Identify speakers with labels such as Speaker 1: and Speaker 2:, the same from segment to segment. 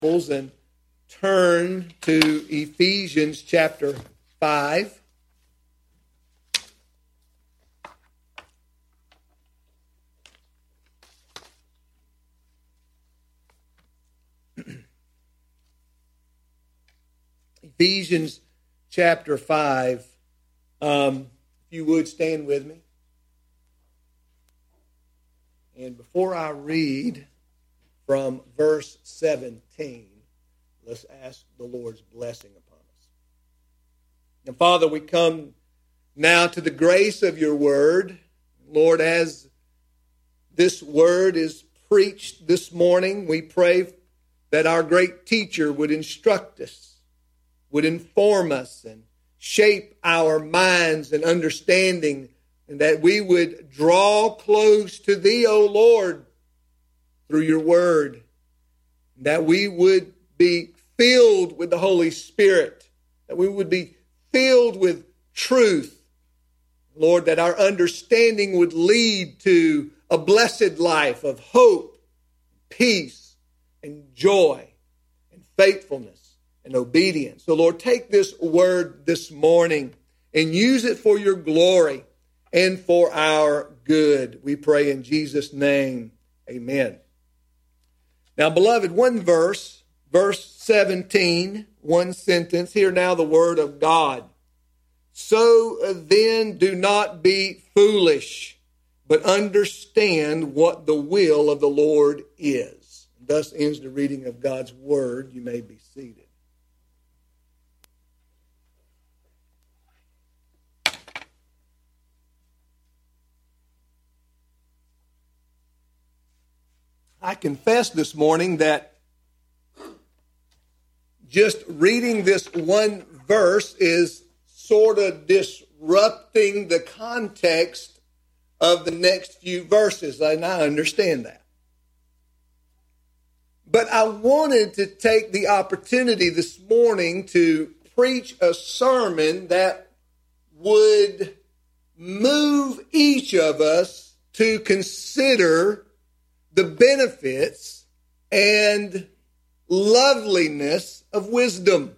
Speaker 1: And turn to Ephesians chapter 5. Ephesians chapter 5. If you would stand with me. And before I read from verse 17, let's ask the Lord's blessing upon us. And Father, we come now to the grace of your word. Lord, as this word is preached this morning, we pray that our great teacher would instruct us, would inform us, and shape our minds and understanding, and that we would draw close to thee, O Lord, through your word, that we would be filled with the Holy Spirit, that we would be filled with truth, Lord, that our understanding would lead to a blessed life of hope, peace, and joy, and faithfulness, and obedience. So, Lord, take this word this morning and use it for your glory and for our good. We pray in Jesus' name, amen. Now, beloved, one verse 17, one sentence. Hear now the word of God. So then do not be foolish, but understand what the will of the Lord is. Thus ends the reading of God's word. You may be seated. I confess this morning that just reading this one verse is sort of disrupting the context of the next few verses, and I understand that. But I wanted to take the opportunity this morning to preach a sermon that would move each of us to consider the benefits and loveliness of wisdom.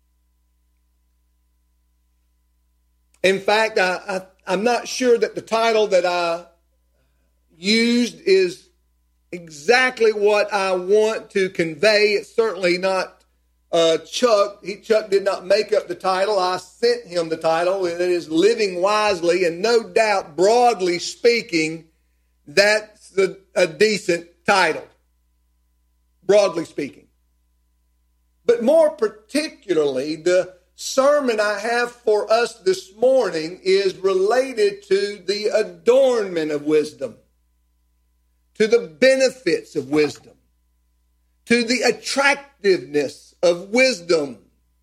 Speaker 1: In fact, I'm not sure that the title that I used is exactly what I want to convey. It's certainly not Chuck. Chuck did not make up the title. I sent him the title. It is Living Wisely, and no doubt, broadly speaking, that's a decent title, broadly speaking. But more particularly, the sermon I have for us this morning is related to the adornment of wisdom, to the benefits of wisdom, to the attractiveness of wisdom.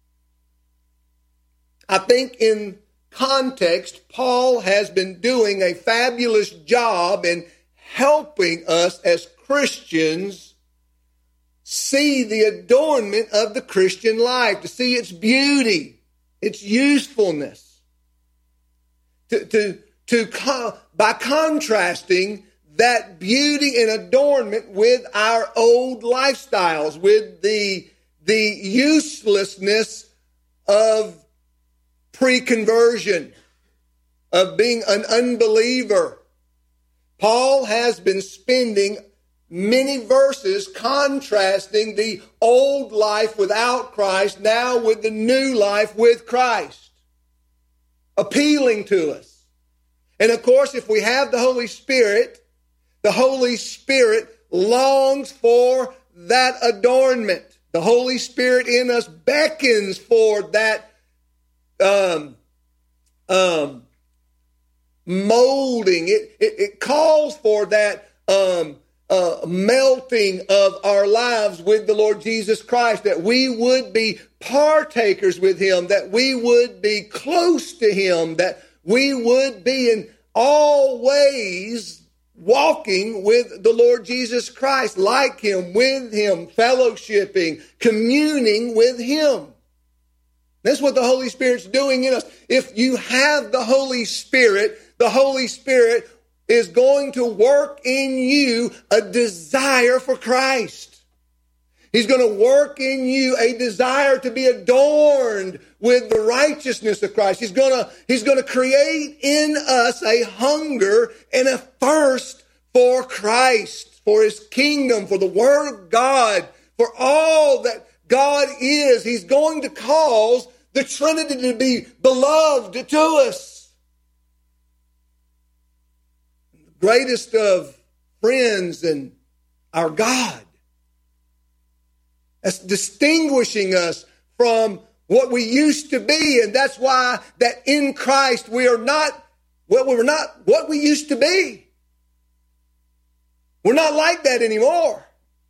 Speaker 1: I think in context, Paul has been doing a fabulous job in helping us as Christians see the adornment of the Christian life, to see its beauty, its usefulness, by contrasting that beauty and adornment with our old lifestyles, with the uselessness of pre-conversion, of being an unbeliever. Paul has been spending many verses contrasting the old life without Christ now with the new life with Christ, appealing to us. And of course, if we have the Holy Spirit longs for that adornment. The Holy Spirit in us beckons for that molding. It calls for that melting of our lives with the Lord Jesus Christ, that we would be partakers with him, that we would be close to him, that we would be in all ways walking with the Lord Jesus Christ, like him, with him, fellowshipping, communing with him. That's what the Holy Spirit's doing in us. If you have the Holy Spirit is going to work in you a desire for Christ. He's going to work in you a desire to be adorned with the righteousness of Christ. He's going to create in us a hunger and a thirst for Christ, for his kingdom, for the word of God, for all that God is. He's going to cause the Trinity to be beloved to us. The greatest of friends and our God. That's distinguishing us from what we used to be. And that's why that in Christ we're not what we used to be. We're not like that anymore.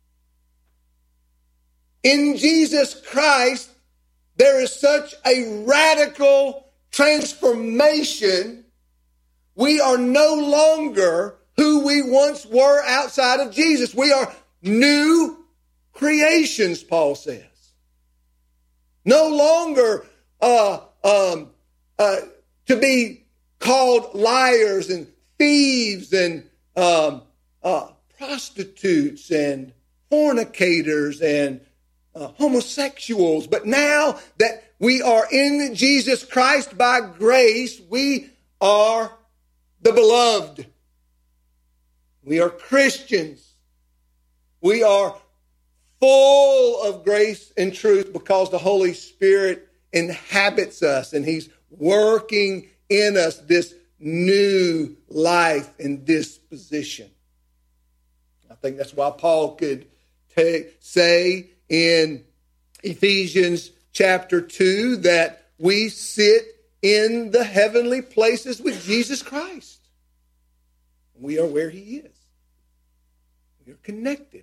Speaker 1: In Jesus Christ, there is such a radical transformation. We are no longer who we once were outside of Jesus. We are new creations, Paul says. No longer to be called liars and thieves and prostitutes and fornicators and homosexuals. But now that we are in Jesus Christ by grace, we are the beloved. We are Christians. We are full of grace and truth because the Holy Spirit inhabits us and he's working in us this new life and disposition. I think that's why Paul could say in Ephesians chapter 2 that we sit in the heavenly places with Jesus Christ. We are where he is. We are connected.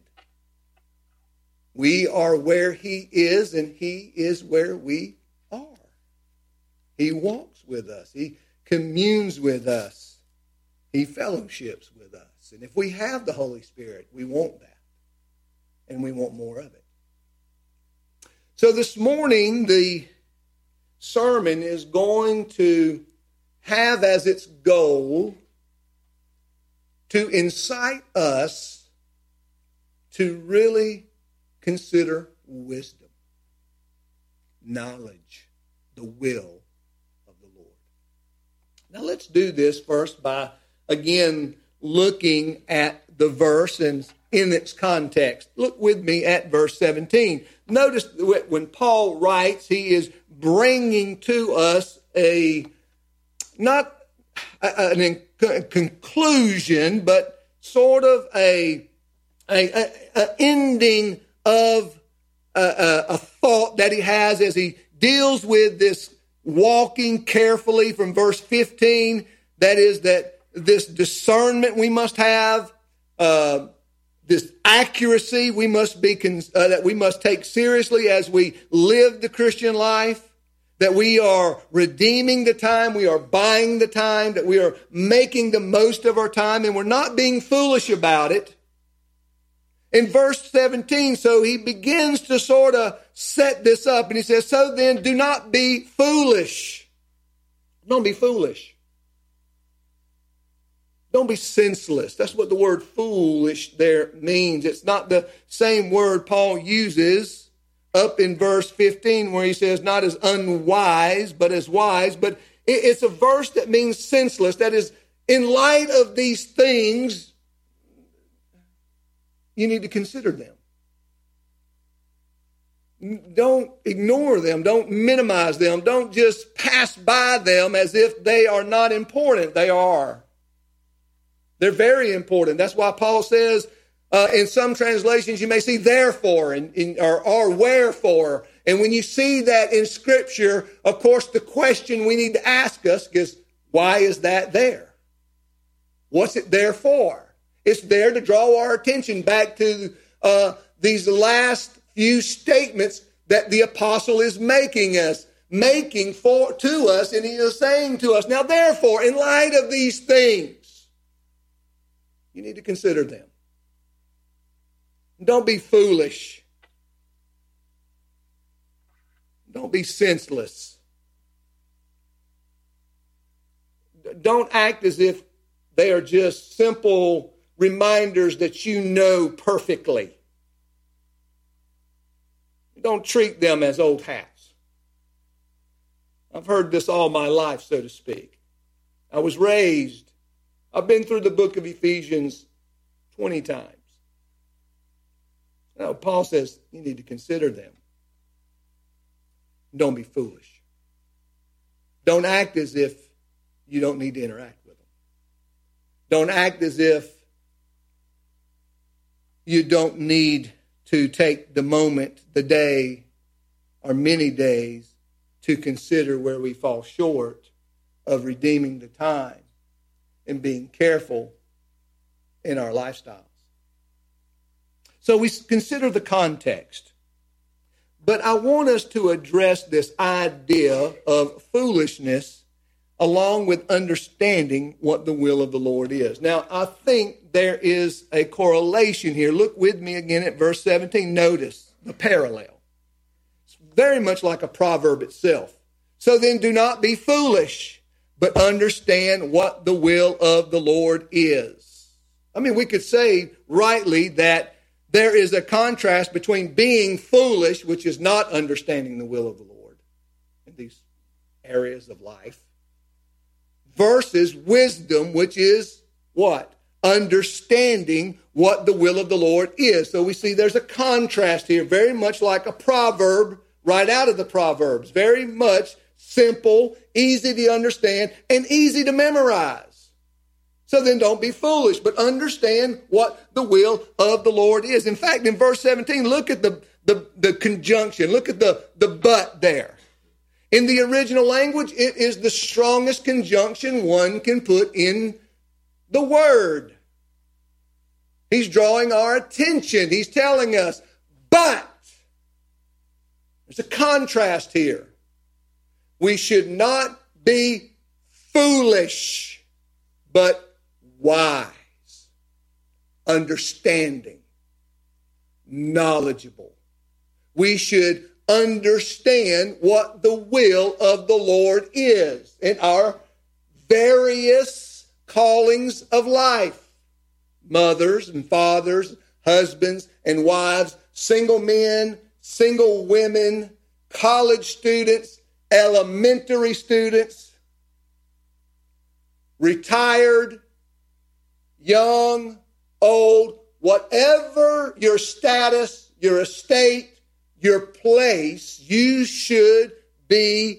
Speaker 1: We are where he is, and he is where we are. He walks with us. He communes with us. He fellowships with us. And if we have the Holy Spirit, we want that. And we want more of it. So this morning, the sermon is going to have as its goal to incite us to really consider wisdom, knowledge, the will of the Lord. Now let's do this first by, again, looking at the verse and in its context. Look with me at verse 17. Notice when Paul writes, he is bringing to us not a conclusion, but sort of a ending of a thought that he has as he deals with this walking carefully from verse 15. That is that this discernment we must have, this accuracy we must be that we must take seriously as we live the Christian life. That we are redeeming the time, we are buying the time, that we are making the most of our time, and we're not being foolish about it. In verse 17, so he begins to sort of set this up, and he says, so then do not be foolish. Don't be foolish. Don't be senseless. That's what the word foolish there means. It's not the same word Paul uses up in verse 15 where he says not as unwise, but as wise. But it's a verse that means senseless. That is, in light of these things, you need to consider them. Don't ignore them. Don't minimize them. Don't just pass by them as if they are not important. They are. They're very important. That's why Paul says, in some translations, you may see therefore or wherefore. And when you see that in Scripture, of course, the question we need to ask us is, why is that there? What's it there for? It's there to draw our attention back to these last few statements that the apostle is making to us, and he is saying to us, now therefore, in light of these things, you need to consider them. Don't be foolish. Don't be senseless. Don't act as if they are just simple reminders that you know perfectly. don't treat them as old hats. I've heard this all my life, so to speak. I've been through the book of Ephesians 20 times. Now, Paul says you need to consider them. Don't be foolish. Don't act as if you don't need to interact with them. Don't act as if you don't need to take the moment, the day, or many days to consider where we fall short of redeeming the time and being careful in our lifestyles. So we consider the context. But I want us to address this idea of foolishness along with understanding what the will of the Lord is. Now, I think there is a correlation here. Look with me again at verse 17. Notice the parallel. It's very much like a proverb itself. So then do not be foolish, but understand what the will of the Lord is. I mean, we could say rightly that there is a contrast between being foolish, which is not understanding the will of the Lord in these areas of life, versus wisdom, which is what? Understanding what the will of the Lord is. So we see there's a contrast here, very much like a proverb right out of the Proverbs. Very much simple, easy to understand, and easy to memorize. So then don't be foolish, but understand what the will of the Lord is. In fact, in verse 17, look at the conjunction. Look at the but there. In the original language, it is the strongest conjunction one can put in the word. He's drawing our attention. He's telling us, but there's a contrast here. We should not be foolish, but wise, understanding, knowledgeable. We should understand what the will of the Lord is in our various callings of life. Mothers and fathers, husbands and wives, single men, single women, college students, elementary students, retired, young, old, whatever your status, your estate, your place, you should be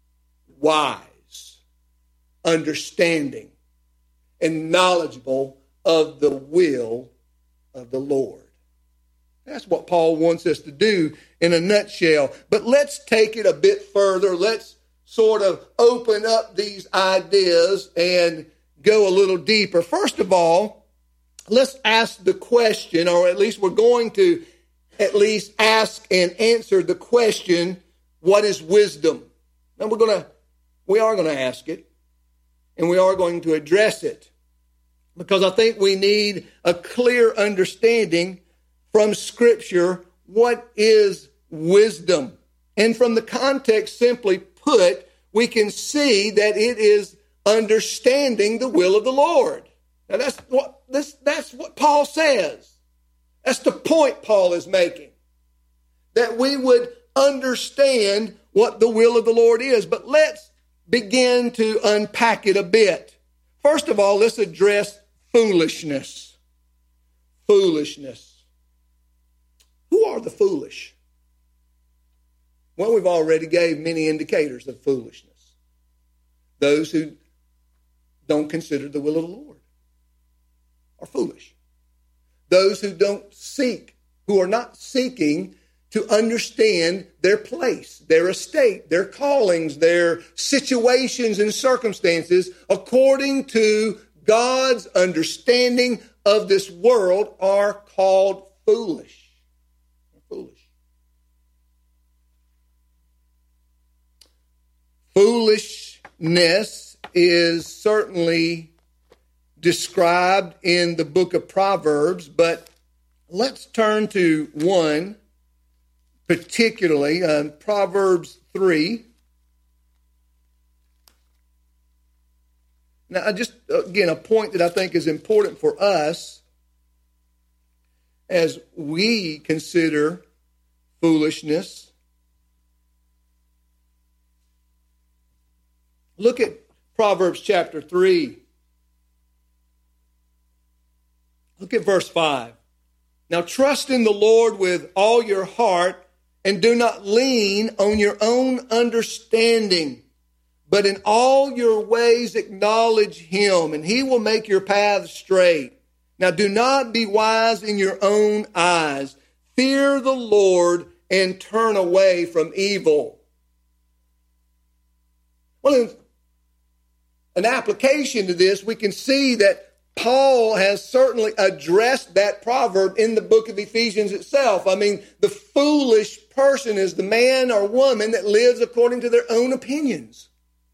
Speaker 1: wise, understanding, and knowledgeable of the will of the Lord. That's what Paul wants us to do in a nutshell. But let's take it a bit further. Let's sort of open up these ideas and go a little deeper. First of all, let's ask the question, or at least we're going to at least ask and answer the question, what is wisdom? Now we are going to ask it, and we are going to address it, because I think we need a clear understanding from Scripture, what is wisdom? And from the context, simply put, we can see that it is understanding the will of the Lord. Now that's what Paul says. That's the point Paul is making, that we would understand what the will of the Lord is. But let's begin to unpack it a bit. First of all, let's address foolishness. Foolishness. Who are the foolish? Well, we've already gave many indicators of foolishness. Those who don't consider the will of the Lord are foolish. Those who who are not seeking to understand their place, their estate, their callings, their situations and circumstances according to God's understanding of this world are called foolish. They're foolish. Foolishness is certainly described in the book of Proverbs, but let's turn to one particularly, Proverbs 3. Now, just again, a point that I think is important for us as we consider foolishness. Look at Proverbs chapter 3. Look at verse 5. Now trust in the Lord with all your heart and do not lean on your own understanding, but in all your ways acknowledge him, and he will make your paths straight. Now do not be wise in your own eyes. Fear the Lord and turn away from evil. Well, in an application to this, we can see that Paul has certainly addressed that proverb in the book of Ephesians itself. I mean, the foolish person is the man or woman that lives according to their own opinions.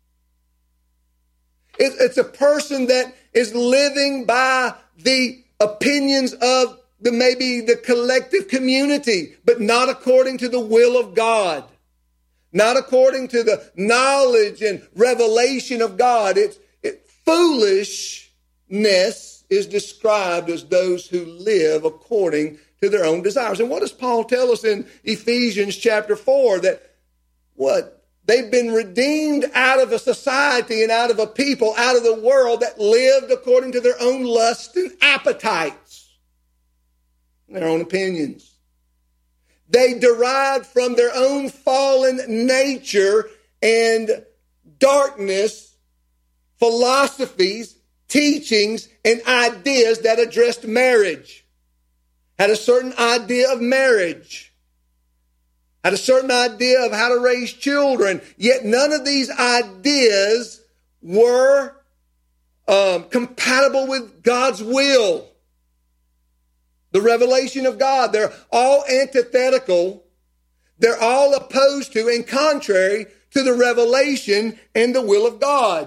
Speaker 1: It's a person that is living by the opinions of maybe the collective community, but not according to the will of God, not according to the knowledge and revelation of God. Foolishness is described as those who live according to their own desires. And what does Paul tell us in Ephesians chapter 4? That what? They've been redeemed out of a society and out of a people, out of the world that lived according to their own lusts and appetites, their own opinions. They derived from their own fallen nature and darkness, philosophies, teachings, and ideas that addressed marriage, had a certain idea of marriage, had a certain idea of how to raise children, yet none of these ideas were compatible with God's will, the revelation of God. They're all antithetical. They're all opposed to and contrary to the revelation and the will of God.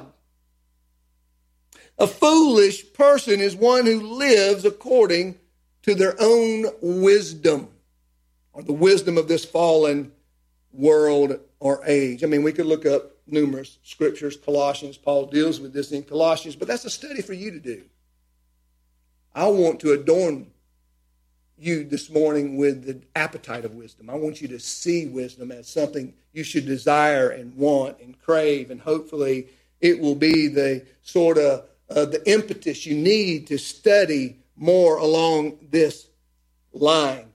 Speaker 1: A foolish person is one who lives according to their own wisdom, or the wisdom of this fallen world or age. I mean, we could look up numerous scriptures. Colossians, Paul deals with this in Colossians, but that's a study for you to do. I want to adorn you this morning with the appetite of wisdom. I want you to see wisdom as something you should desire and want and crave, and hopefully it will be the sort of the impetus you need to study more along this line.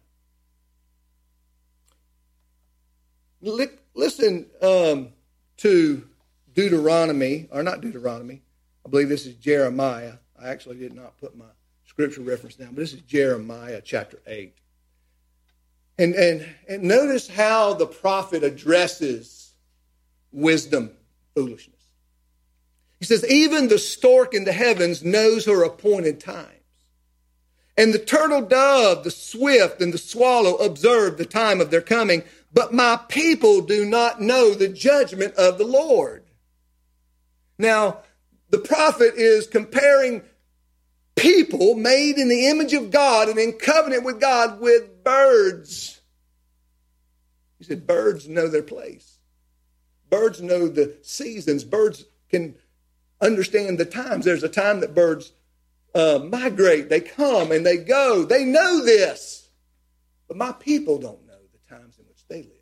Speaker 1: Listen to Deuteronomy, or not Deuteronomy. I believe this is Jeremiah. I actually did not put my scripture reference down, but this is Jeremiah chapter 8. And notice how the prophet addresses wisdom, foolishness. He says, even the stork in the heavens knows her appointed times. And the turtle dove, the swift, and the swallow observe the time of their coming. But my people do not know the judgment of the Lord. Now, the prophet is comparing people made in the image of God and in covenant with God with birds. He said, birds know their place. Birds know the seasons. Birds can understand the times. There's a time that birds migrate. They come and they go. They know this. But my people don't know the times in which they live.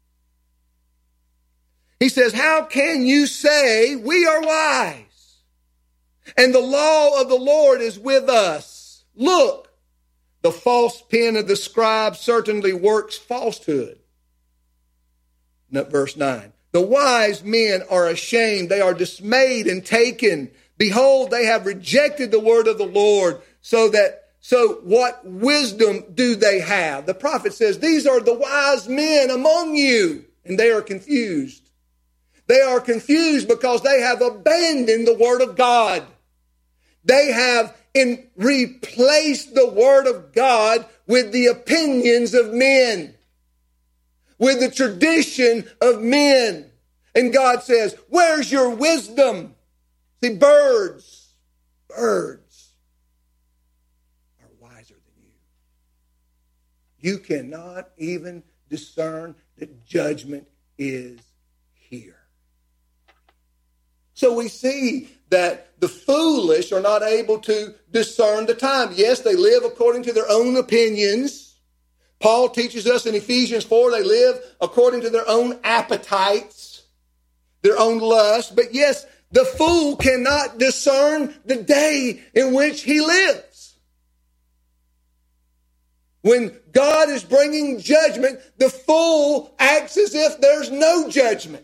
Speaker 1: He says, how can you say we are wise? And the law of the Lord is with us. Look, the false pen of the scribe certainly works falsehood. Verse 9. The wise men are ashamed. They are dismayed and taken. Behold, they have rejected the word of the Lord. So what wisdom do they have? The prophet says, these are the wise men among you. And they are confused. They are confused because they have abandoned the word of God. They have replaced the word of God with the opinions of men, with the tradition of men. And God says, where's your wisdom? See, birds are wiser than you. You cannot even discern that judgment is here. So we see that the foolish are not able to discern the time. Yes, they live according to their own opinions, Paul teaches us in Ephesians 4, they live according to their own appetites, their own lust. But yes, the fool cannot discern the day in which he lives. When God is bringing judgment, the fool acts as if there's no judgment.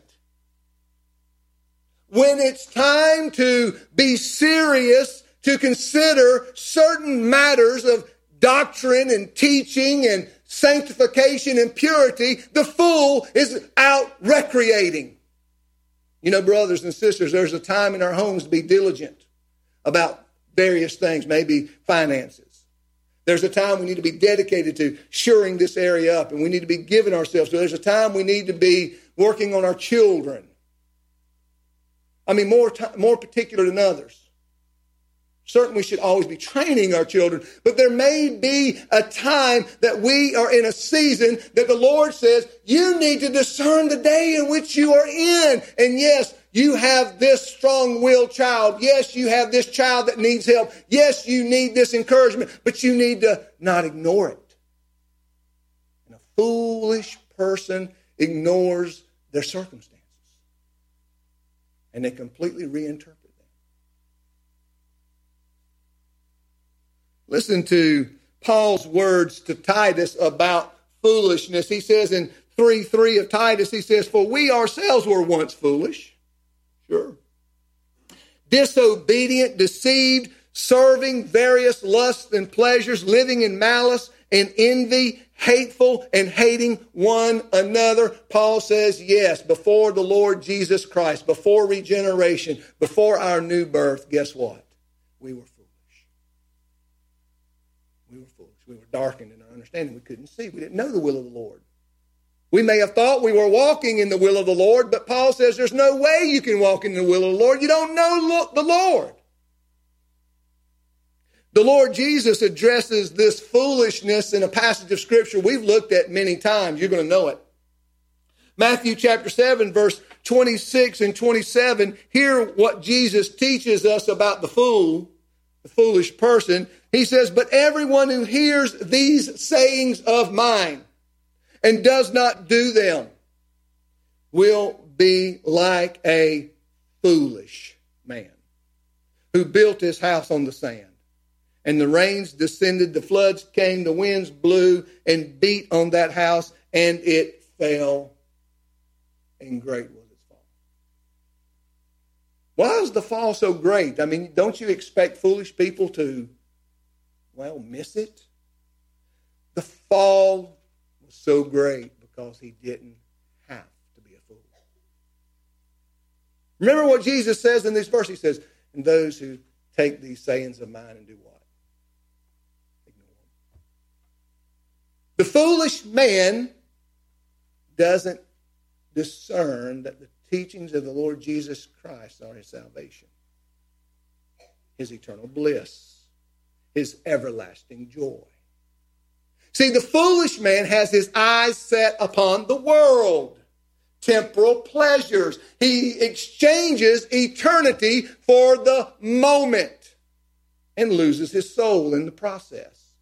Speaker 1: When it's time to be serious, to consider certain matters of doctrine and teaching and sanctification and purity, the fool is out recreating. You know, brothers and sisters, there's a time in our homes to be diligent about various things, maybe finances. There's a time we need to be dedicated to shoring this area up, and we need to be giving ourselves to. There's a time we need to be working on our children. I mean, more particular than others. Certainly we should always be training our children, but there may be a time that we are in a season that the Lord says, you need to discern the day in which you are in. And yes, you have this strong-willed child. Yes, you have this child that needs help. Yes, you need this encouragement, but you need to not ignore it. And a foolish person ignores their circumstances, and they completely reinterpret them. Listen to Paul's words to Titus about foolishness. He says in 3:3 of Titus, he says, for we ourselves were once foolish. Sure. Disobedient, deceived, serving various lusts and pleasures, living in malice and envy, hateful and hating one another. Paul says, yes, before the Lord Jesus Christ, before regeneration, before our new birth, guess what? We were foolish. We were foolish. We were darkened in our understanding. We couldn't see. We didn't know the will of the Lord. We may have thought we were walking in the will of the Lord, but Paul says there's no way you can walk in the will of the Lord. You don't know the Lord. The Lord Jesus addresses this foolishness in a passage of Scripture we've looked at many times. You're going to know it. Matthew chapter 7, verse 26 and 27. Hear what Jesus teaches us about the fool, the foolish person. He says, but everyone who hears these sayings of mine and does not do them will be like a foolish man who built his house on the sand. And the rains descended, the floods came, the winds blew and beat on that house, and it fell, and great was its fall. Why is the fall so great? I mean, don't you expect foolish people to, miss it? The fall was so great because he didn't have to be a fool. Remember what Jesus says in this verse? He says, and those who take these sayings of mine and do what? Ignore them. The foolish man doesn't discern that the teachings of the Lord Jesus Christ are his salvation, his eternal bliss, his everlasting joy. See, the foolish man has his eyes set upon the world, temporal pleasures. He exchanges eternity for the moment and loses his soul in the process.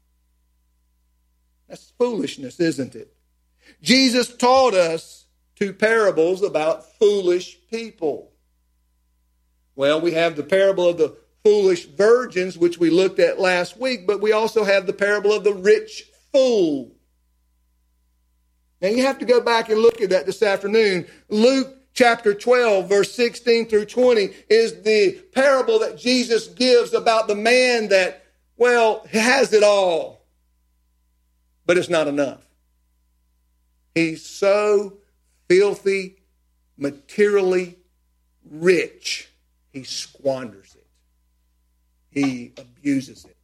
Speaker 1: That's foolishness, isn't it? Jesus taught us 2 parables about foolish people. Well, we have the parable of the foolish virgins, which we looked at last week, but we also have the parable of the rich fool. Now you have to go back and look at that this afternoon. Luke chapter 12, verse 16 through 20 is the parable that Jesus gives about the man that, has it all, but it's not enough. He's so filthy, materially rich, he squanders it. He abuses it.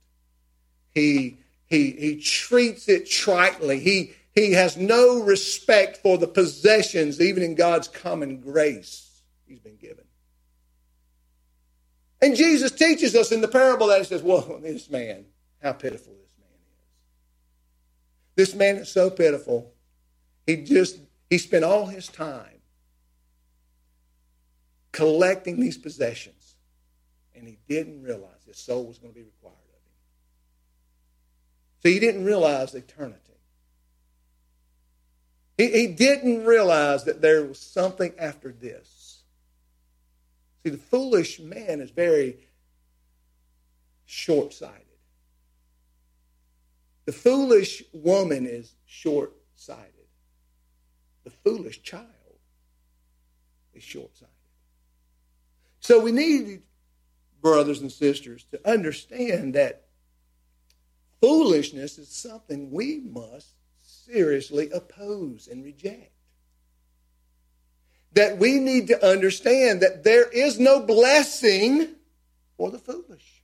Speaker 1: He treats it tritely. He has no respect for the possessions, even in God's common grace he's been given. And Jesus teaches us in the parable that he says, this man, how pitiful this man is. This man is so pitiful. He spent all his time collecting these possessions, and he didn't realize his soul was going to be required of him. So he didn't realize eternity. He didn't realize that there was something after this. See, the foolish man is very short-sighted. The foolish woman is short-sighted. The foolish child is short-sighted. So we need, brothers and sisters, to understand that foolishness is something we must seriously oppose and reject. That we need to understand that there is no blessing for the foolish.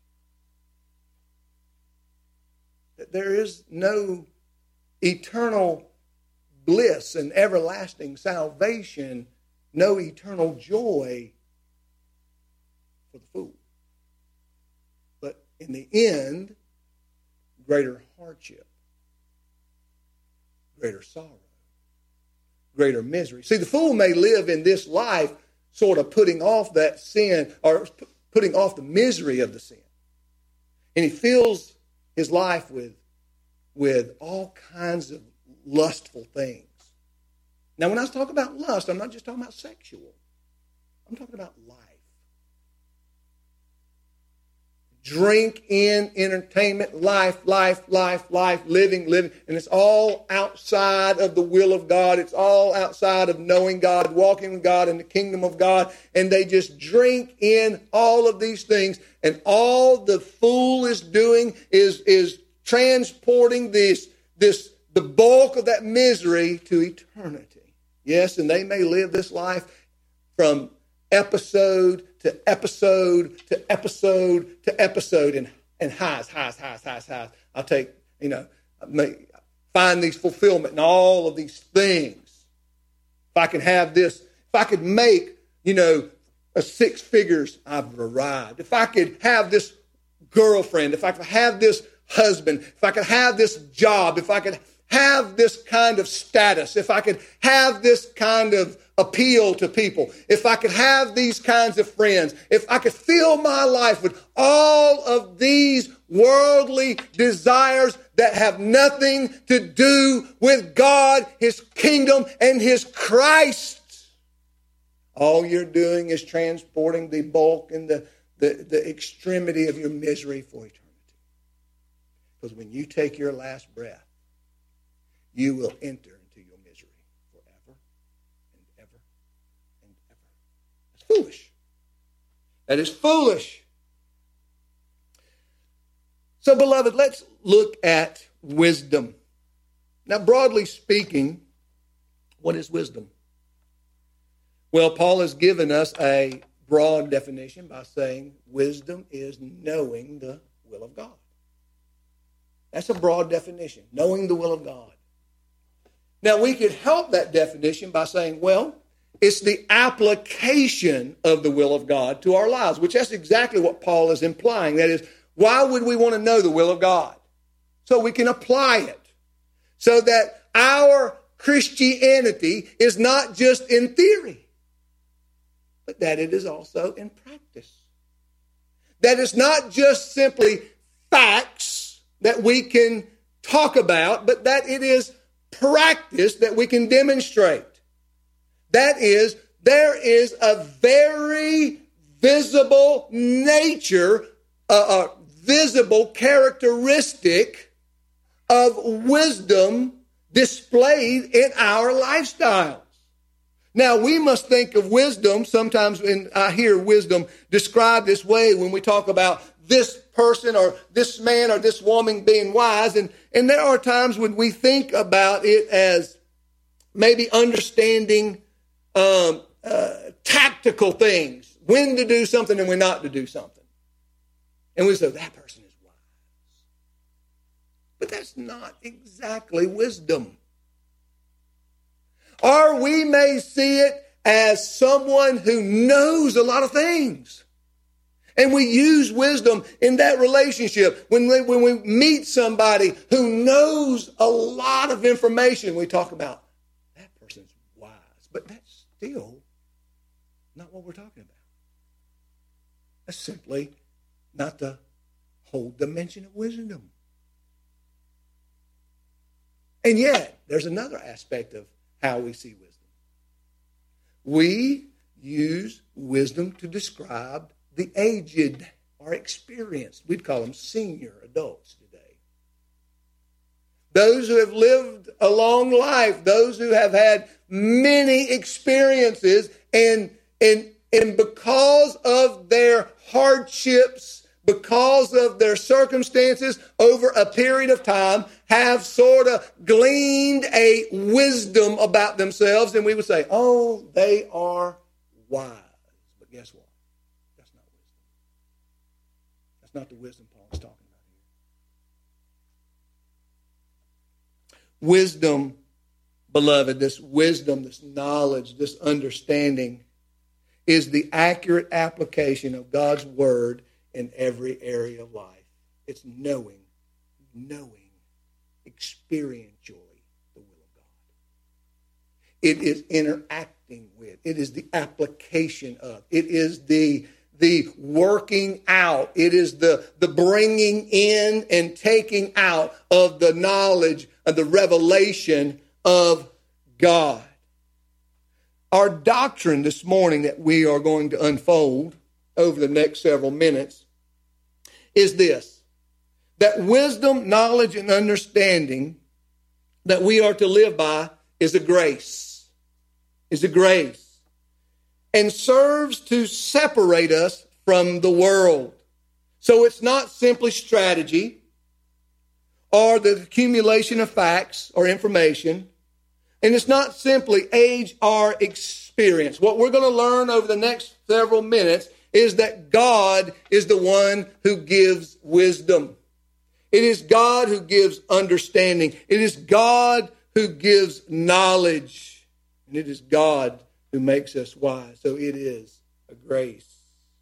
Speaker 1: That there is no eternal bliss and everlasting salvation, no eternal joy for the fool. But in the end, greater hardship, greater sorrow, greater misery. See, the fool may live in this life sort of putting off that sin or putting off the misery of the sin. And he fills his life with all kinds of lustful things. Now, when I talk about lust, I'm not just talking about sexual. I'm talking about life. Drink in entertainment, life, living. And it's all outside of the will of God. It's all outside of knowing God, walking with God in the kingdom of God. And they just drink in all of these things. And all the fool is doing is transporting the bulk of that misery to eternity. Yes, and they may live this life from episode to episode to episode to episode and highs. I'll take, find these fulfillment in all of these things. If I can have this, if I could make, a 6 figures, I've arrived. If I could have this girlfriend, if I could have this husband, if I could have this job, if I could have this kind of status, if I could have this kind of appeal to people, if I could have these kinds of friends, if I could fill my life with all of these worldly desires that have nothing to do with God, His kingdom, and His Christ, all you're doing is transporting the bulk and the extremity of your misery for eternity. Because when you take your last breath, you will enter into your misery forever and ever and ever. That's foolish. That is foolish. So, beloved, let's look at wisdom. Now, broadly speaking, what is wisdom? Well, Paul has given us a broad definition by saying wisdom is knowing the will of God. That's a broad definition, knowing the will of God. Now, we could help that definition by saying, well, it's the application of the will of God to our lives, which that's exactly what Paul is implying. That is, why would we want to know the will of God? So we can apply it. So that our Christianity is not just in theory, but that it is also in practice. That it's not just simply facts that we can talk about, but that it is practice that we can demonstrate. That is, there is a very visible nature, a visible characteristic of wisdom displayed in our lifestyles. Now, we must think of wisdom, sometimes when I hear wisdom described this way when we talk about this person or this man or this woman being wise. And there are times when we think about it as maybe understanding tactical things, when to do something and when not to do something. And we say, that person is wise. But that's not exactly wisdom. Or we may see it as someone who knows a lot of things. And we use wisdom in that relationship. When we meet somebody who knows a lot of information, we talk about, that person's wise. But that's still not what we're talking about. That's simply not the whole dimension of wisdom. And yet, there's another aspect of how we see wisdom. We use wisdom to describe the aged or experienced. We'd call them senior adults today. Those who have lived a long life, those who have had many experiences, and because of their hardships, because of their circumstances over a period of time, have sort of gleaned a wisdom about themselves, and we would say, oh, they are wise. But guess what? That's not wisdom. That's not the wisdom Paul is talking about here. Wisdom, beloved, this wisdom, this knowledge, this understanding is the accurate application of God's word in every area of life. It's knowing experientially the will of God. It is interacting with. It is the application of. It is the working out. It is the bringing in and taking out of the knowledge of the revelation of God. Our doctrine this morning that we are going to unfold over the next several minutes is this: that wisdom, knowledge, and understanding that we are to live by is a grace. Is a grace. And serves to separate us from the world. So it's not simply strategy or the accumulation of facts or information. And it's not simply age or experience. What we're going to learn over the next several minutes is that God is the one who gives wisdom. It is God who gives understanding. It is God who gives knowledge. And it is God who makes us wise. So it is a grace.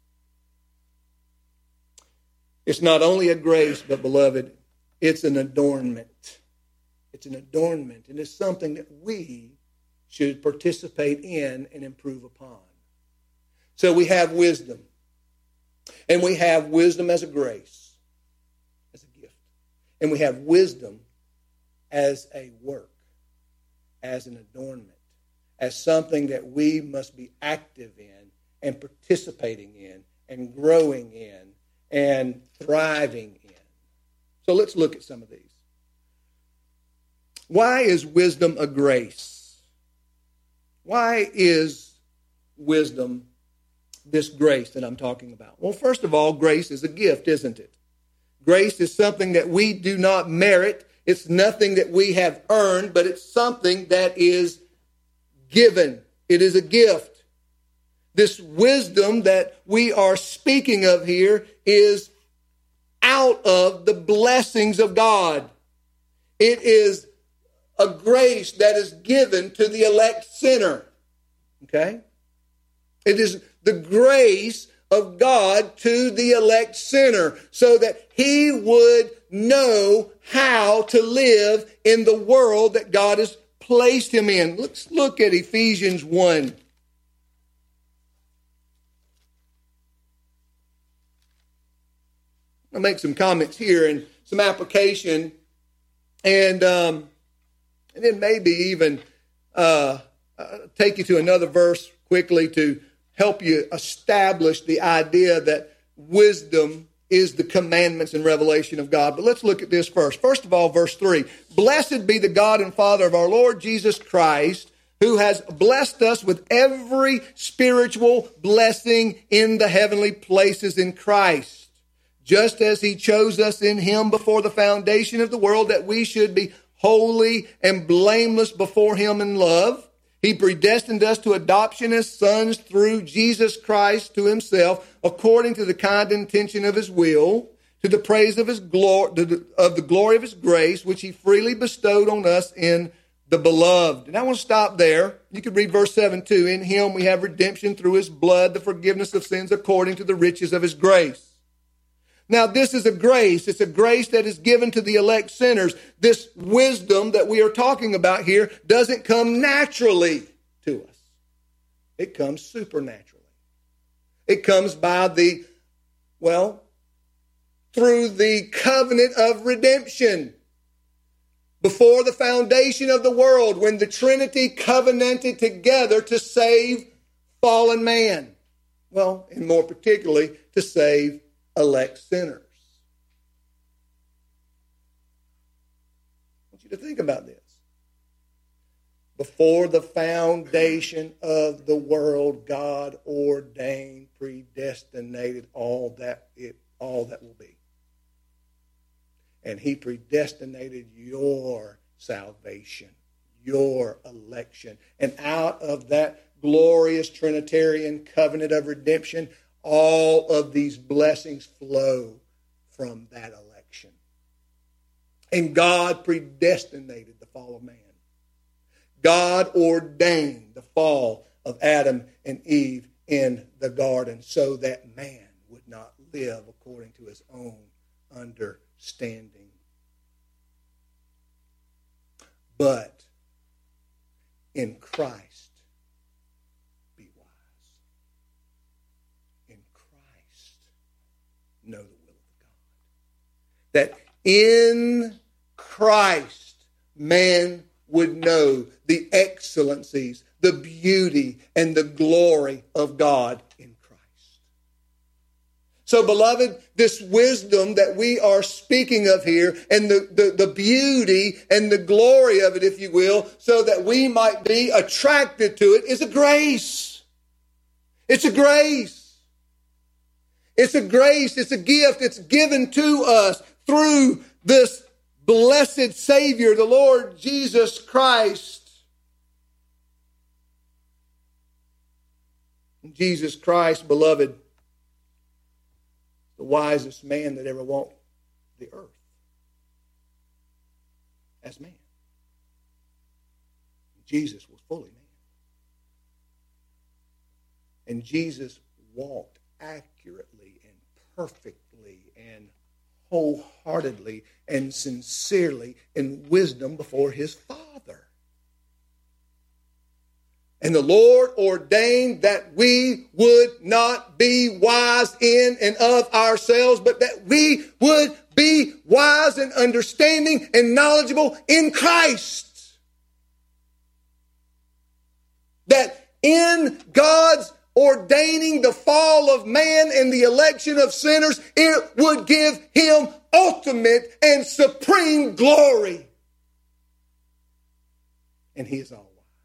Speaker 1: It's not only a grace, but beloved, it's an adornment. It's an adornment, and it's something that we should participate in and improve upon. So we have wisdom, and we have wisdom as a grace, as a gift. And we have wisdom as a work, as an adornment, as something that we must be active in and participating in and growing in and thriving in. So let's look at some of these. Why is wisdom a grace? Why is wisdom this grace that I'm talking about? Well, first of all, grace is a gift, isn't it? Grace is something that we do not merit. It's nothing that we have earned, but it's something that is given. It is a gift. This wisdom that we are speaking of here is out of the blessings of God. It is a grace that is given to the elect sinner. Okay? It is the grace of God to the elect sinner so that he would know how to live in the world that God has placed him in. Let's look at Ephesians 1. I'll make some comments here and some application, and then maybe even take you to another verse quickly to help you establish the idea that wisdom is the commandments and revelation of God. But let's look at this first. First of all, verse 3. Blessed be the God and Father of our Lord Jesus Christ, who has blessed us with every spiritual blessing in the heavenly places in Christ, just as he chose us in him before the foundation of the world, that we should be holy and blameless before him in love. He predestined us to adoption as sons through Jesus Christ to himself, according to the kind intention of his will, to the praise of his glory, of the glory of his grace, which he freely bestowed on us in the beloved. And I want to stop there. You could read verse 7 too. In him we have redemption through his blood, the forgiveness of sins according to the riches of his grace. Now, this is a grace. It's a grace that is given to the elect sinners. This wisdom that we are talking about here doesn't come naturally to us. It comes supernaturally. It comes by through the covenant of redemption. before the foundation of the world, when the Trinity covenanted together to save fallen man. Well, and more particularly, to save elect sinners. I want you to think about this. Before the foundation of the world, God ordained, predestinated all that will be. And he predestinated your salvation, your election. And out of that glorious Trinitarian covenant of redemption, all of these blessings flow from that election. And God predestinated the fall of man. God ordained the fall of Adam and Eve in the garden so that man would not live according to his own understanding, but in Christ be wise. In Christ know the will of God. That in Christ man would know the excellencies, the beauty, and the glory of God in Christ. So, beloved, this wisdom that we are speaking of here, and the beauty and the glory of it, if you will, so that we might be attracted to it, is a grace. It's a grace. It's a grace. It's a gift. It's given to us through this blessed Savior, the Lord Jesus Christ. Jesus Christ, beloved, the wisest man that ever walked the earth as man. Jesus was fully man. And Jesus walked accurately and perfectly and wholeheartedly and sincerely in wisdom before his Father. And the Lord ordained that we would not be wise in and of ourselves, but that we would be wise and understanding and knowledgeable in Christ. That in God's ordaining the fall of man and the election of sinners, it would give him ultimate and supreme glory. And he is all wise.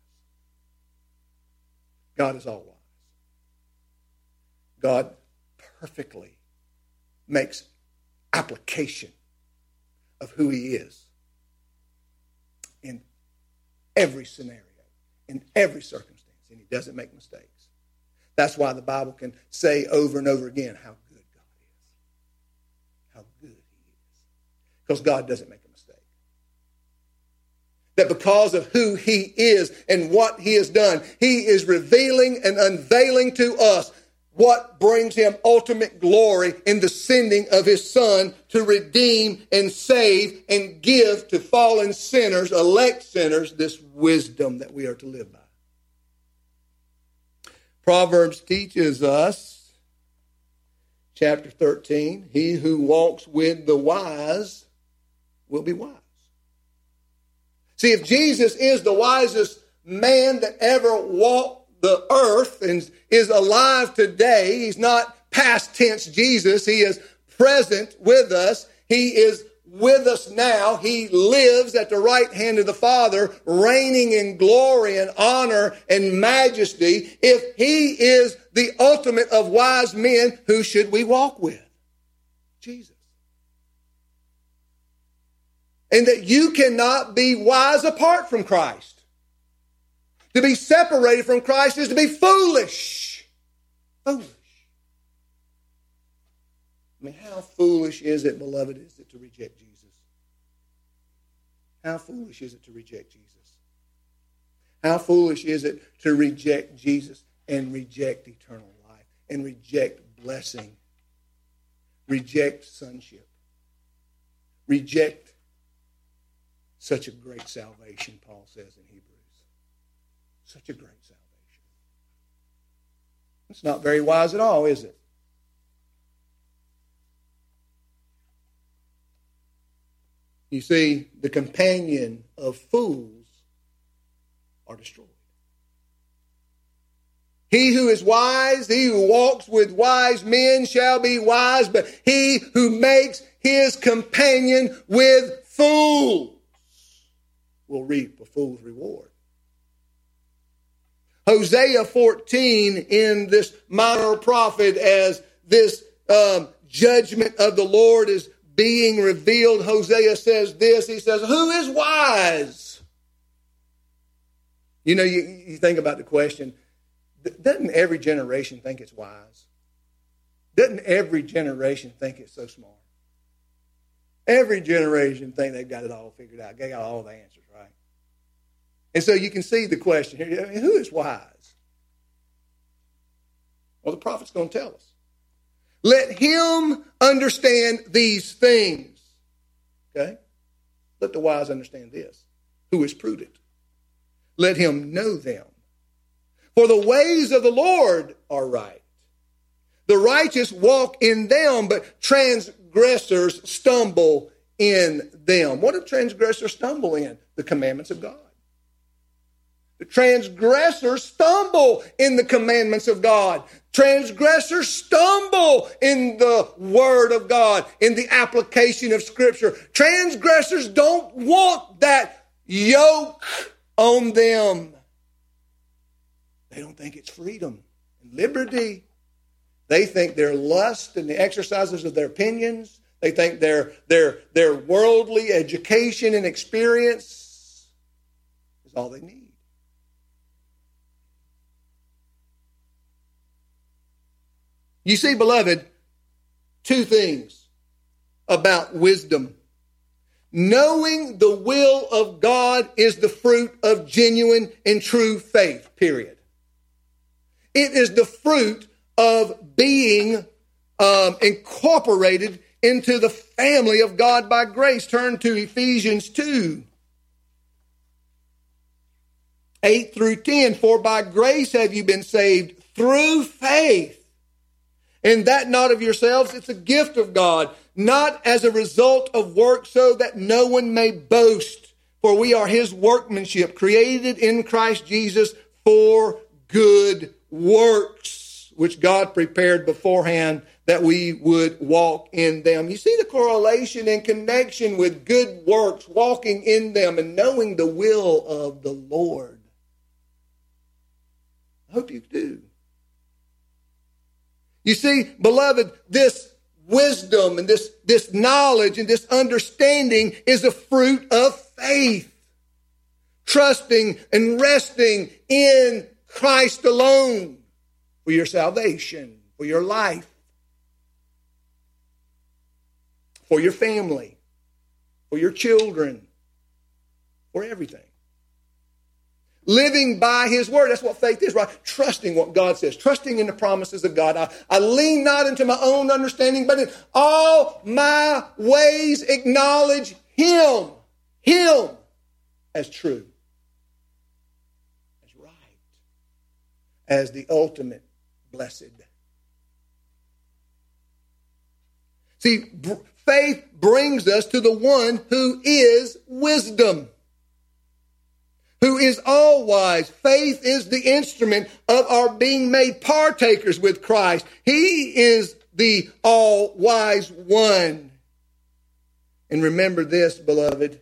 Speaker 1: God is all wise. God perfectly makes application of who he is in every scenario, in every circumstance, and he doesn't make mistakes. That's why the Bible can say over and over again how good God is. How good he is. Because God doesn't make a mistake. That because of who he is and what he has done, he is revealing and unveiling to us what brings him ultimate glory in the sending of his Son to redeem and save and give to fallen sinners, elect sinners, this wisdom that we are to live by. Proverbs teaches us, chapter 13, he who walks with the wise will be wise. See, if Jesus is the wisest man that ever walked the earth and is alive today, he's not past tense Jesus, he is present with us, he is with us now. He lives at the right hand of the Father, reigning in glory and honor and majesty. If he is the ultimate of wise men, who should we walk with? Jesus. And that you cannot be wise apart from Christ. To be separated from Christ is to be foolish. Foolish. I mean, how foolish is it, beloved, is it to reject Jesus? How foolish is it to reject Jesus? How foolish is it to reject Jesus and reject eternal life and reject blessing, reject sonship, reject such a great salvation, Paul says in Hebrews. Such a great salvation. It's not very wise at all, is it? You see, the companion of fools are destroyed. He who is wise, he who walks with wise men shall be wise, but he who makes his companion with fools will reap a fool's reward. Hosea 14, in this minor prophet, as this judgment of the Lord is being revealed, Hosea says this. He says, who is wise? You know, you think about the question, doesn't every generation think it's wise? Doesn't every generation think it's so smart? Every generation think they've got it all figured out. They got all the answers, right? And so you can see the question here. I mean, who is wise? Well, the prophet's going to tell us. Let him understand these things. Okay? Let the wise understand this. Who is prudent? Let him know them. For the ways of the Lord are right. The righteous walk in them, but transgressors stumble in them. What do transgressors stumble in? The commandments of God. The transgressors stumble in the commandments of God. Transgressors stumble in the Word of God, in the application of Scripture. Transgressors don't want that yoke on them. They don't think it's freedom and liberty. They think their lust and the exercises of their opinions. They think their worldly education and experience is all they need. You see, beloved, two things about wisdom. Knowing the will of God is the fruit of genuine and true faith, period. It is the fruit of being incorporated into the family of God by grace. Turn to Ephesians 2, 8 through 10. For by grace have you been saved through faith. And that not of yourselves, it's a gift of God, not as a result of work, so that no one may boast. For we are his workmanship, created in Christ Jesus for good works, which God prepared beforehand that we would walk in them. You see the correlation and connection with good works, walking in them and knowing the will of the Lord. I hope you do. You see, beloved, this wisdom and this knowledge and this understanding is a fruit of faith. Trusting and resting in Christ alone for your salvation, for your life, for your family, for your children, for everything. Living by his word. That's what faith is, right? Trusting what God says. Trusting in the promises of God. I lean not into my own understanding, but in all my ways acknowledge him. Him as true. As right. As the ultimate blessed. See, faith brings us to the one who is wisdom, who is all wise. Faith is the instrument of our being made partakers with Christ. He is the all-wise one. And remember this, beloved,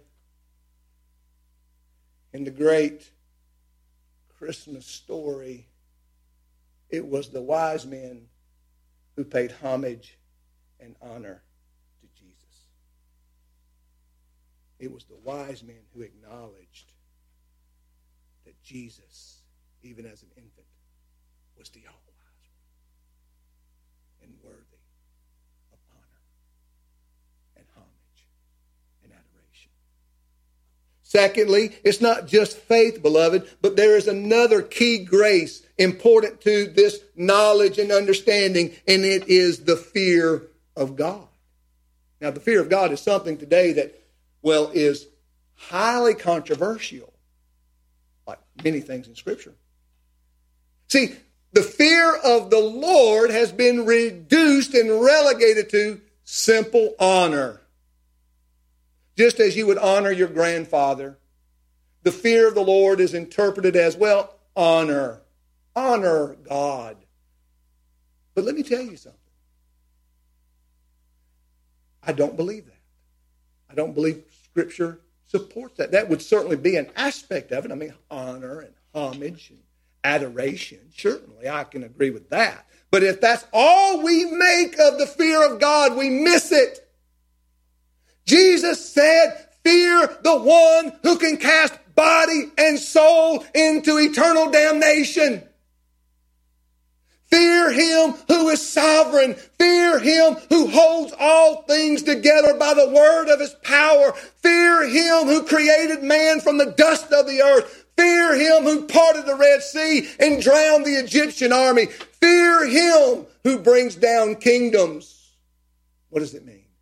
Speaker 1: in the great Christmas story, it was the wise men who paid homage and honor to Jesus. It was the wise men who acknowledged that Jesus, even as an infant, was the all-wise one and worthy of honor and homage and adoration. Secondly, it's not just faith, beloved, but there is another key grace important to this knowledge and understanding, and it is the fear of God. Now, the fear of God is something today that, well, is highly controversial, like many things in Scripture. See, the fear of the Lord has been reduced and relegated to simple honor. just as you would honor your grandfather. The fear of the Lord is interpreted as, well, honor. Honor God. But let me tell you something. I don't believe that. I don't believe Scripture supports that. That would certainly be an aspect of it. I mean, honor and homage and adoration. Certainly, I can agree with that. But if that's all we make of the fear of God, we miss it. Jesus said, fear the one who can cast body and soul into eternal damnation. Fear him who is sovereign. Fear him who holds all things together by the word of his power. Fear him who created man from the dust of the earth. Fear him who parted the Red Sea and drowned the Egyptian army. Fear him who brings down kingdoms. What does it mean?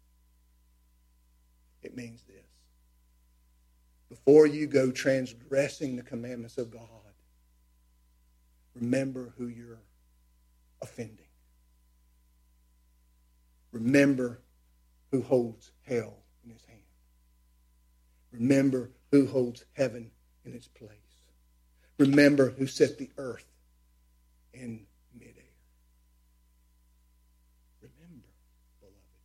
Speaker 1: It means this. Before you go transgressing the commandments of God, remember who you're offending. Remember who holds hell in his hand. Remember who holds heaven in its place. Remember who set the earth in midair. Remember, beloved,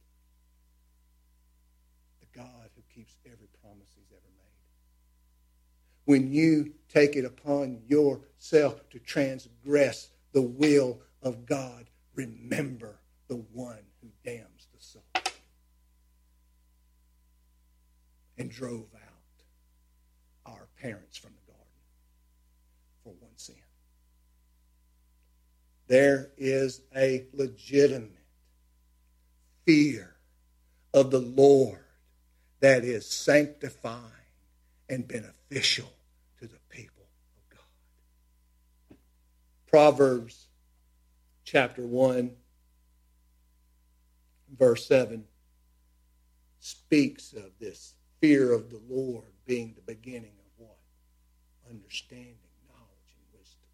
Speaker 1: the God who keeps every promise he's ever made. When you take it upon yourself to transgress the will of God, remember the one who damns the soul and drove out our parents from the garden for one sin. There is a legitimate fear of the Lord that is sanctifying and beneficial to the people of God. Proverbs chapter 1, verse 7 speaks of this fear of the Lord being the beginning of what? Understanding, knowledge, and wisdom.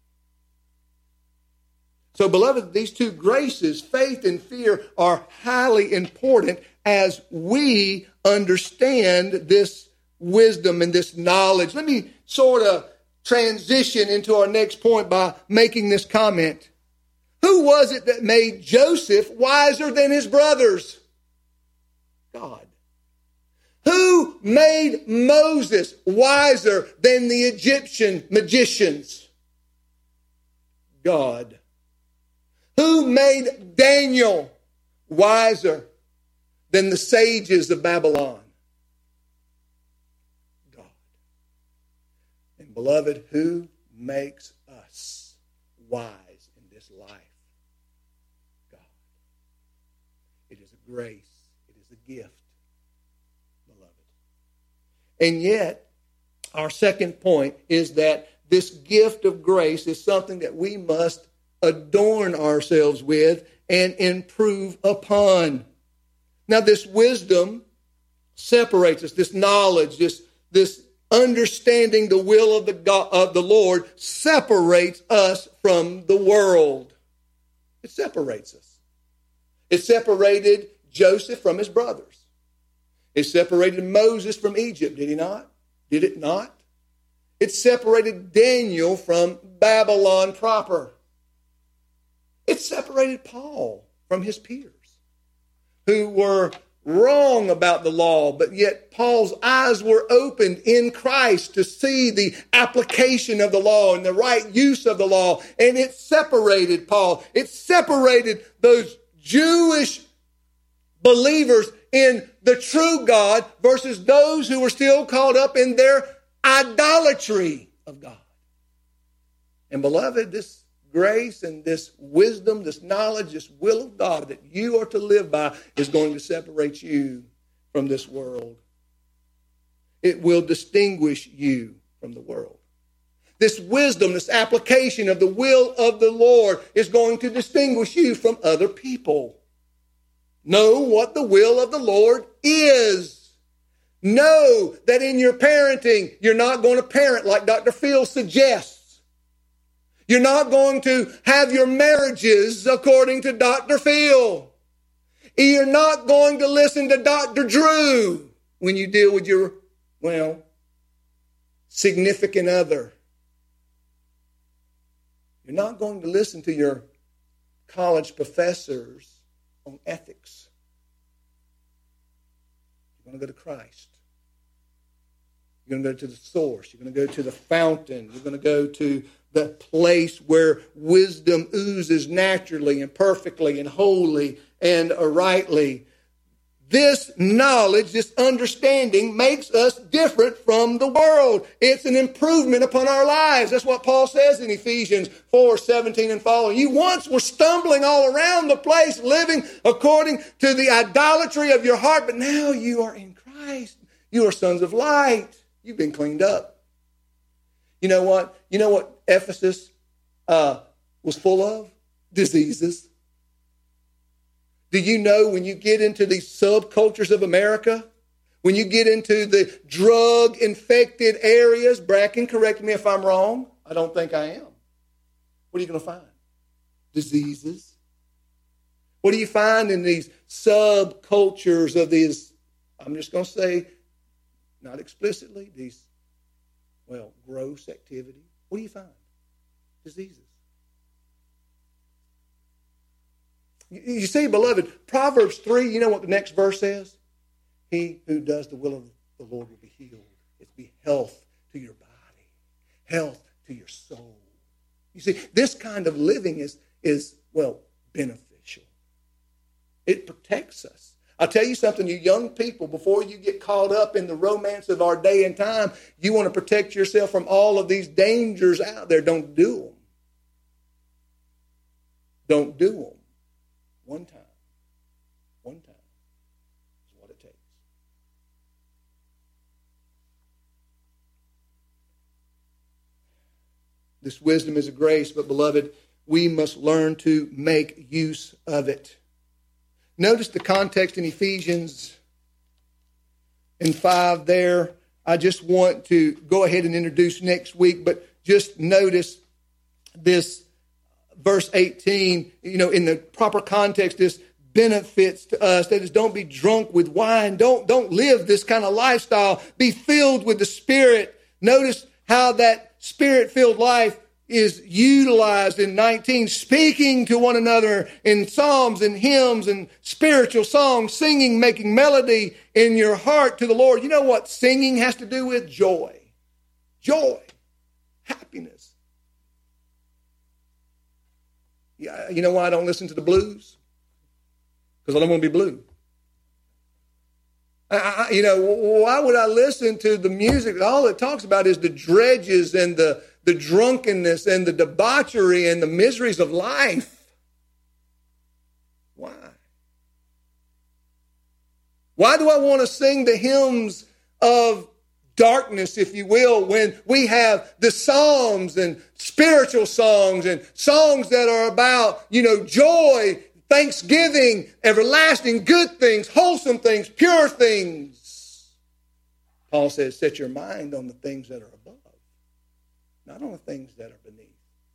Speaker 1: So, beloved, these two graces, faith and fear, are highly important as we understand this wisdom and this knowledge. Let me sort of transition into our next point by making this comment. Who was it that made Joseph wiser than his brothers? God. Who made Moses wiser than the Egyptian magicians? God. Who made Daniel wiser than the sages of Babylon? God. And beloved, who makes us wise in this life? God. It is a grace. It is a gift, beloved. And yet, our second point is that this gift of grace is something that we must adorn ourselves with and improve upon. Now, this wisdom separates us. This knowledge, this understanding the will of the Lord separates us from the world. It separates us. It separated Joseph from his brothers. It separated Moses from Egypt, did he not? Did it not? It separated Daniel from Babylon proper. It separated Paul from his peers who were wrong about the law, but yet Paul's eyes were opened in Christ to see the application of the law and the right use of the law. And it separated Paul. It separated those Jewish believers in the true God versus those who were still caught up in their idolatry of God. And beloved, this grace and this wisdom, this knowledge, this will of God that you are to live by is going to separate you from this world. It will distinguish you from the world. This wisdom, this application of the will of the Lord is going to distinguish you from other people. Know what the will of the Lord is. Know that in your parenting, you're not going to parent like Dr. Phil suggests. You're not going to have your marriages according to Dr. Phil. You're not going to listen to Dr. Drew. when you deal with your, significant other. You're not going to listen to your college professors on ethics. You're going to go to Christ. You're going to go to the source. You're going to go to the fountain. You're going to go to the place where wisdom oozes naturally and perfectly and wholly and rightly. This knowledge, this understanding makes us different from the world. It's an improvement upon our lives. That's what Paul says in Ephesians 4:17 and following. You once were stumbling all around the place, living according to the idolatry of your heart, but now you are in Christ. You are sons of light. You've been cleaned up. You know what? You know what Ephesus was full of? Diseases. Do you know when you get into these subcultures of America, when you get into the drug-infected areas, Bracken, correct me if I'm wrong. I don't think I am. What are you going to find? Diseases. What do you find in these subcultures of these, I'm just going to say, not explicitly, these, gross activity? What do you find? Diseases. You see, beloved, Proverbs 3, you know what the next verse says? He who does the will of the Lord will be healed. It's be health to your body, health to your soul. You see, this kind of living is beneficial. It protects us. I'll tell you something, you young people, before you get caught up in the romance of our day and time, you want to protect yourself from all of these dangers out there. Don't do them. Don't do them. One time is what it takes. This wisdom is a grace, but beloved, we must learn to make use of it. Notice the context in Ephesians in 5 there. I just want to go ahead and introduce next week, but just notice this verse 18, in the proper context, this benefits to us. That is, don't be drunk with wine. Don't live this kind of lifestyle. Be filled with the Spirit. Notice how that Spirit-filled life is utilized in 19, speaking to one another in psalms and hymns and spiritual songs, singing, making melody in your heart to the Lord. You know what singing has to do with? Joy. Joy. Happiness. Yeah, you know why I don't listen to the blues? Because I don't want to be blue. Why would I listen to the music? All it talks about is the dredges and the drunkenness and the debauchery and the miseries of life. Why? Why do I want to sing the hymns of darkness, if you will, when we have the psalms and spiritual songs and songs that are about, joy, thanksgiving, everlasting good things, wholesome things, pure things? Paul says, set your mind on the things that are above, not on the things that are beneath.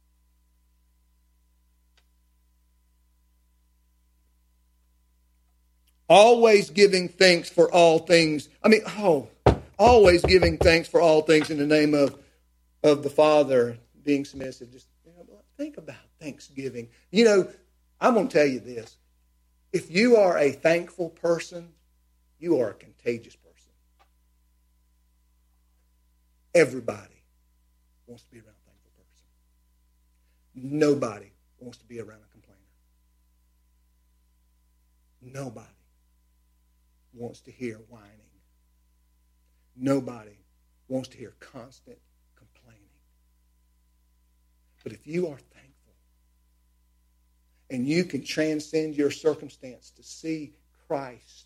Speaker 1: Always giving thanks for all things. Always giving thanks for all things in the name of the Father, being submissive. Just think about Thanksgiving. I'm going to tell you this. If you are a thankful person, you are a contagious person. Everybody wants to be around a thankful person. Nobody wants to be around a complainer. Nobody wants to hear whining. Nobody wants to hear constant complaining. But if you are thankful and you can transcend your circumstance to see Christ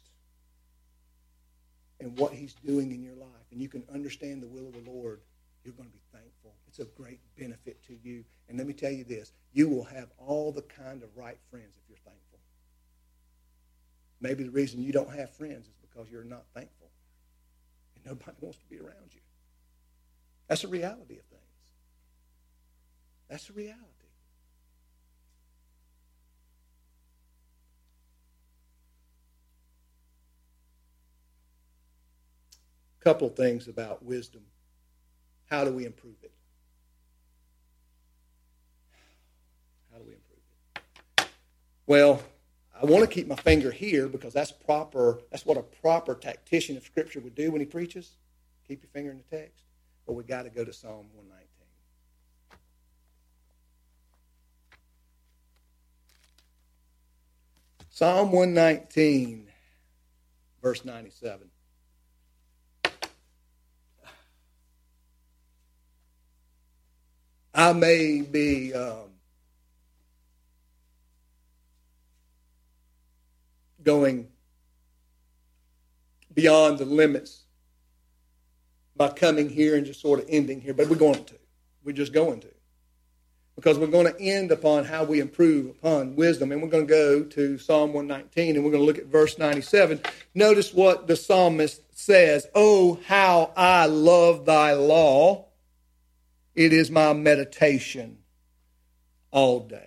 Speaker 1: and what he's doing in your life, and you can understand the will of the Lord, you're going to be thankful. It's a great benefit to you. And let me tell you this, you will have all the kind of right friends if you're thankful. Maybe the reason you don't have friends is because you're not thankful. And nobody wants to be around you. That's the reality of things. That's the reality. A couple of things about wisdom. How do we improve it? How do we improve it? Well, I want to keep my finger here because that's proper. That's what a proper tactician of Scripture would do when he preaches. Keep your finger in the text. But we got to go to Psalm 119. Psalm 119, verse 97. I may be going beyond the limits by coming here and just sort of ending here, but we're going to. We're just going to. Because we're going to end upon how we improve upon wisdom. And we're going to go to Psalm 119 and we're going to look at verse 97. Notice what the psalmist says. Oh, how I love thy law. It is my meditation all day.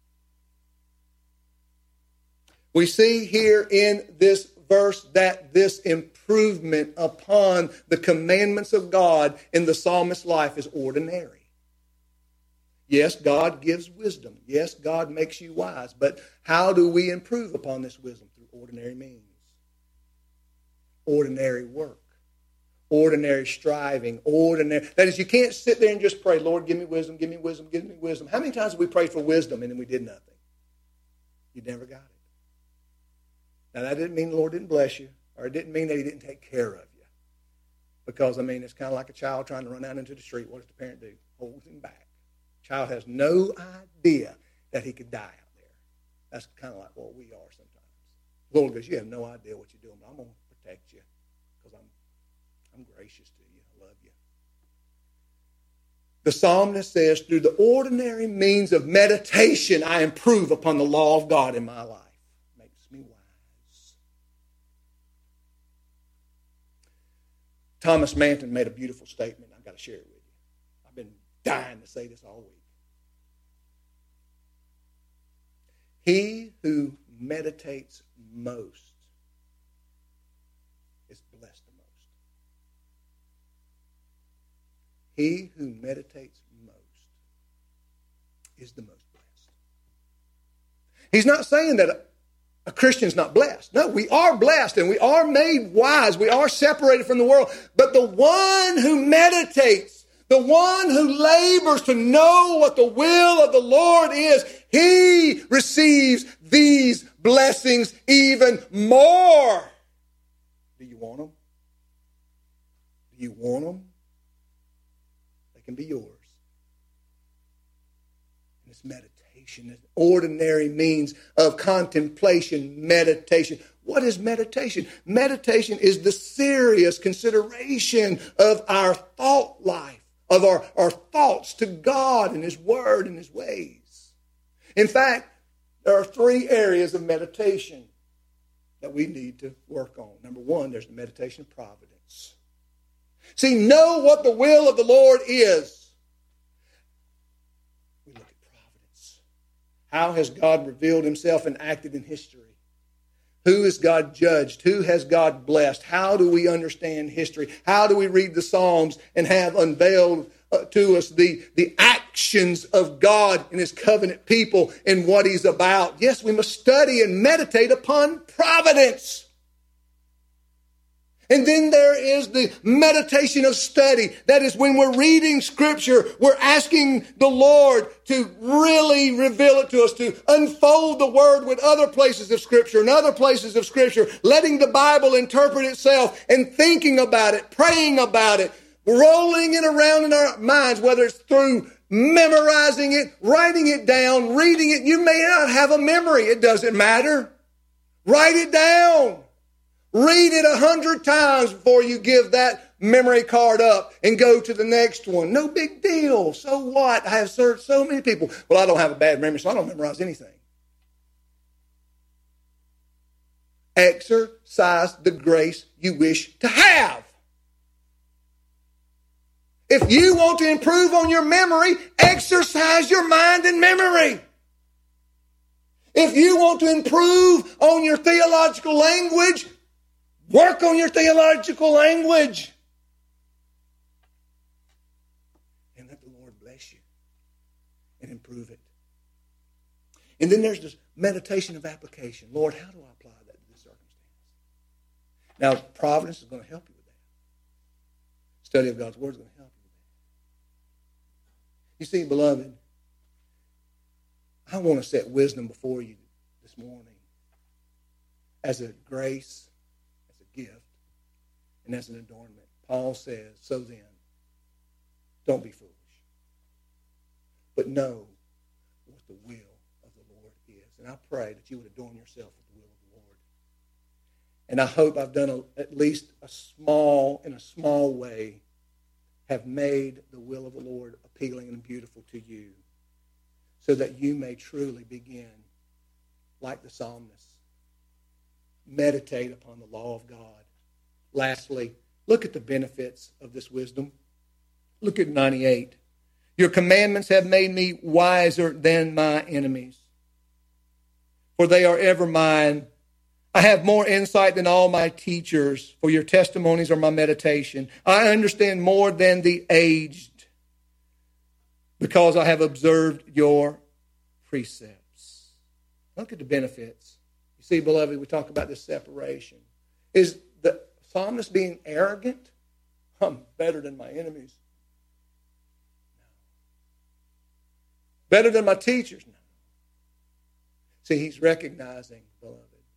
Speaker 1: We see here in this verse that this improvement upon the commandments of God in the psalmist's life is ordinary. Yes, God gives wisdom. Yes, God makes you wise. But how do we improve upon this wisdom? Through ordinary means. Ordinary work. Ordinary striving. Ordinary. That is, you can't sit there and just pray, Lord, give me wisdom, give me wisdom, give me wisdom. How many times have we prayed for wisdom and then we did nothing? You never got it. Now, that didn't mean the Lord didn't bless you, or it didn't mean that he didn't take care of you. Because, I mean, it's kind of like a child trying to run out into the street. What does the parent do? Holds him back. Child has no idea that he could die out there. That's kind of like what we are sometimes. The Lord goes, you have no idea what you're doing, but I'm going to protect you because I'm gracious to you. I love you. The psalmist says, through the ordinary means of meditation, I improve upon the law of God in my life. Makes me wise. Thomas Manton made a beautiful statement. I've got to share it with you. I've been dying to say this all week. He who meditates most is blessed the most. He who meditates most is the most blessed. He's not saying that a Christian's not blessed. No, we are blessed and we are made wise. We are separated from the world. But the one who meditates, the one who labors to know what the will of the Lord is, he receives these blessings even more. Do you want them? Do you want them? They can be yours. And it's meditation. It's ordinary means of contemplation, meditation. What is meditation? Meditation is the serious consideration of our thought life, of our thoughts to God and His Word and His ways. In fact, there are 3 areas of meditation that we need to work on. Number 1, there's the meditation of providence. See, know what the will of the Lord is. We look at providence. How has God revealed Himself and acted in history? Who has God judged? Who has God blessed? How do we understand history? How do we read the Psalms and have unveiled to us the actions of God and His covenant people and what He's about? Yes, we must study and meditate upon providence. And then there is the meditation of study. That is when we're reading Scripture, we're asking the Lord to really reveal it to us, to unfold the Word with other places of Scripture and other places of Scripture, letting the Bible interpret itself and thinking about it, praying about it, rolling it around in our minds, whether it's through memorizing it, writing it down, reading it. You may not have a memory. It doesn't matter. Write it down. Read it 100 times before you give that memory card up and go to the next one. No big deal. So what? I have served so many people. Well, I don't have a bad memory, so I don't memorize anything. Exercise the grace you wish to have. If you want to improve on your memory, exercise your mind and memory. If you want to improve on your theological language, work on your theological language. And then there's this meditation of application. Lord, how do I apply that to this circumstance? Now, providence is going to help you with that. Study of God's Word is going to help you with that. You see, beloved, I want to set wisdom before you this morning as a grace, as a gift, and as an adornment. Paul says, so then, don't be foolish, but know what the will of the Lord is. And I pray that you would adorn yourself with the will of the Lord. And I hope I've done at least in a small way, have made the will of the Lord appealing and beautiful to you, so that you may truly begin, like the psalmist, meditate upon the law of God. Lastly, look at the benefits of this wisdom. Look at 98. Your commandments have made me wiser than my enemies, for they are ever mine. I have more insight than all my teachers, for your testimonies are my meditation. I understand more than the aged, because I have observed your precepts. Look at the benefits. You see, beloved, we talk about this separation. Is the psalmist being arrogant? I'm better than my enemies. No. Better than my teachers? No. See, he's recognizing, beloved,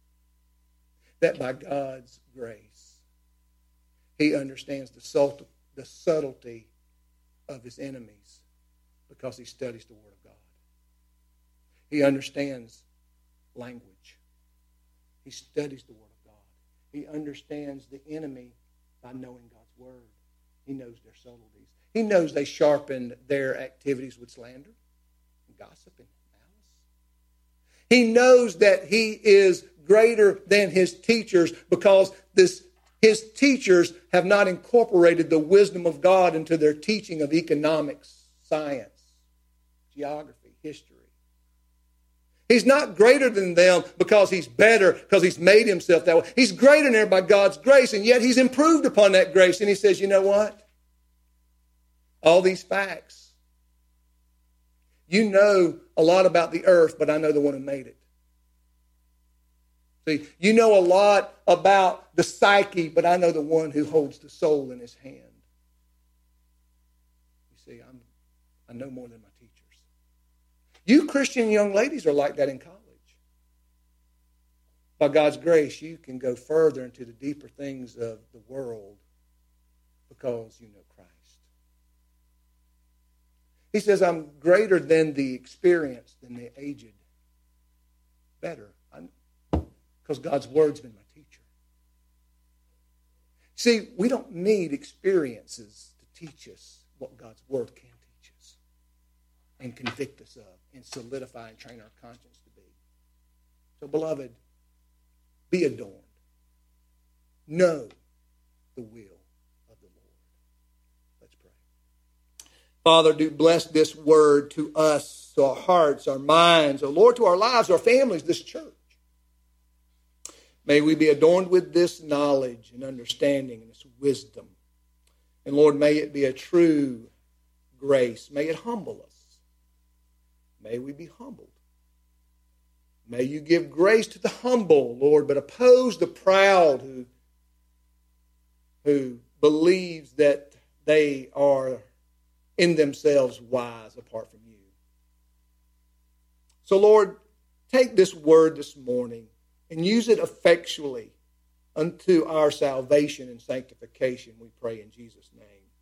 Speaker 1: that by God's grace, he understands the subtlety of his enemies because he studies the Word of God. He understands language. He studies the Word of God. He understands the enemy by knowing God's Word. He knows their subtleties. He knows they sharpen their activities with slander and gossip and malice. He knows that he is greater than his teachers because his teachers have not incorporated the wisdom of God into their teaching of economics, science, geography, history. He's not greater than them because he's better, because he's made himself that way. He's greater than them by God's grace, and yet he's improved upon that grace. And he says, you know what? All these facts. You know a lot about the earth, but I know the one who made it. See, you know a lot about the psyche, but I know the one who holds the soul in his hand. You see, I know more than my teachers. You Christian young ladies are like that in college. By God's grace, you can go further into the deeper things of the world because you know Christ. He says, I'm greater than the experienced, than the aged. Better. Because God's Word's been my teacher. See, we don't need experiences to teach us what God's Word can teach us and convict us of and solidify and train our conscience to be. So, beloved, be adorned. Know the will of the Lord. Let's pray. Father, do bless this Word to us, to our hearts, our minds, oh Lord, to our lives, our families, this church. May we be adorned with this knowledge and understanding and this wisdom. And Lord, may it be a true grace. May it humble us. May we be humbled. May you give grace to the humble, Lord, but oppose the proud who believes that they are in themselves wise apart from you. So, Lord, take this word this morning and use it effectually unto our salvation and sanctification, we pray in Jesus' name.